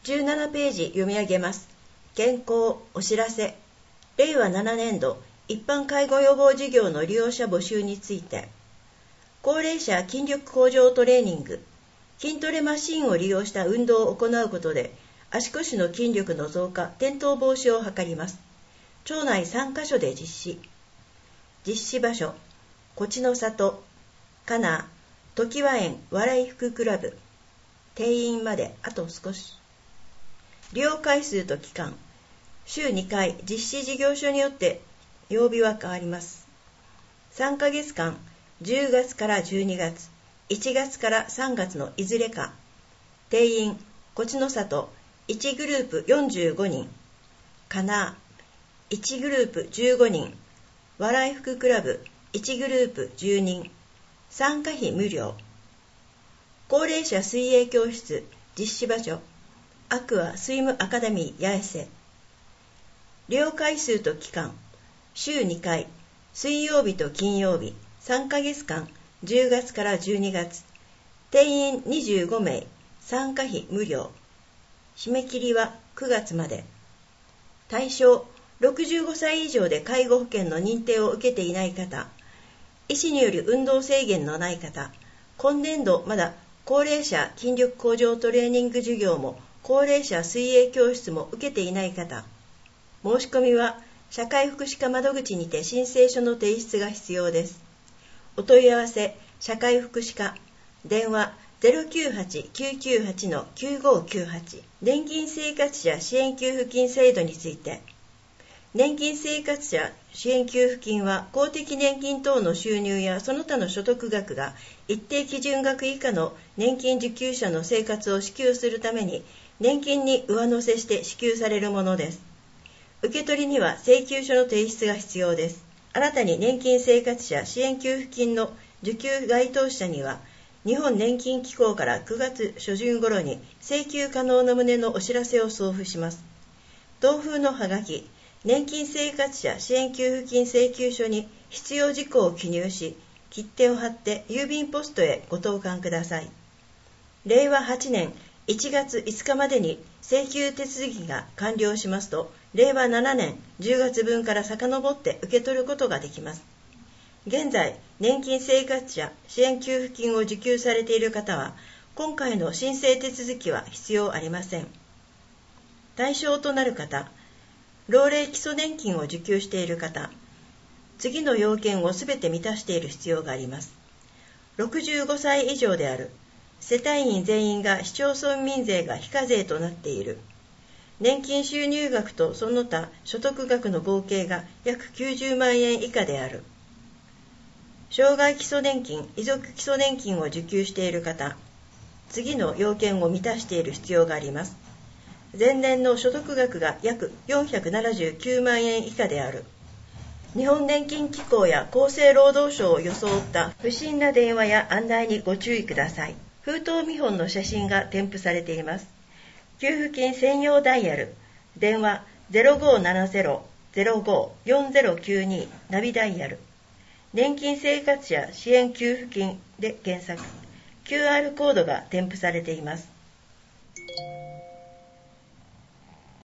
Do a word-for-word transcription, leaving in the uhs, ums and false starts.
じゅうななページ読み上げます。健康お知らせ。れいわななねんど一般介護予防事業の利用者募集について、高齢者筋力向上トレーニング、筋トレマシンを利用した運動を行うことで足腰の筋力の増加、転倒防止を図ります。町内さんカ所で実施。実施場所、こちの里、かな、ときわ園笑い福クラブ。定員まであと少し。利用回数と期間、週にかい、実施事業所によって曜日は変わります。さんかげつかん、じゅうがつからじゅうにがつ、いちがつからさんがつのいずれか。定員、こちの里、いちグループよんじゅうごにん、かないちグループじゅうごにん、笑い福クラブいちグループじゅうにん、参加費無料。高齢者水泳教室、実施場所、アクアスイムアカデミー八重瀬。利用回数と期間、週にかい、水曜日と金曜日、さんかげつかん、じゅうがつからじゅうにがつ、定員にじゅうごめい、参加費無料。締め切りはくがつまで。対象、ろくじゅうごさい以上で介護保険の認定を受けていない方、医師による運動制限のない方、今年度まだ高齢者筋力向上トレーニング授業も高齢者水泳教室も受けていない方、申し込みは社会福祉課窓口にて申請書の提出が必要です。お問い合わせ、社会福祉課、電話 ゼロきゅうはち きゅうきゅうはち きゅうごきゅうはち。年金生活者支援給付金制度について、年金生活者支援給付金は公的年金等の収入やその他の所得額が一定基準額以下の年金受給者の生活を支給するために年金に上乗せして支給されるものです。受け取りには請求書の提出が必要です。新たに年金生活者支援給付金の受給該当者には日本年金機構からくがつしょじゅん頃に請求可能の旨のお知らせを送付します。同封のはがき、年金生活者支援給付金請求書に必要事項を記入し、切手を貼って郵便ポストへご投函ください。れいわはちねんいちがついつかまでに請求手続きが完了しますと、れいわななねんじゅうがつぶんから遡って受け取ることができます。現在、年金生活者支援給付金を受給されている方は、今回の申請手続きは必要ありません。対象となる方、老齢基礎年金を受給している方、次の要件をすべて満たしている必要があります。ろくじゅうごさい以上である。世帯員全員が市町村民税が非課税となっている。年金収入額とその他所得額の合計が約きゅうじゅうまんえん以下である。障害基礎年金、遺族基礎年金を受給している方、次の要件を満たしている必要があります。前年の所得額が約よんひゃくななじゅうきゅうまんえん以下である。日本年金機構や厚生労働省を装った不審な電話や案内にご注意ください。封筒見本の写真が添付されています。給付金専用ダイヤル、電話 ゼロごーななゼロ ゼロごー よんゼロきゅうに ナビダイヤル、年金生活者支援給付金で検索、キューアール コードが添付されています。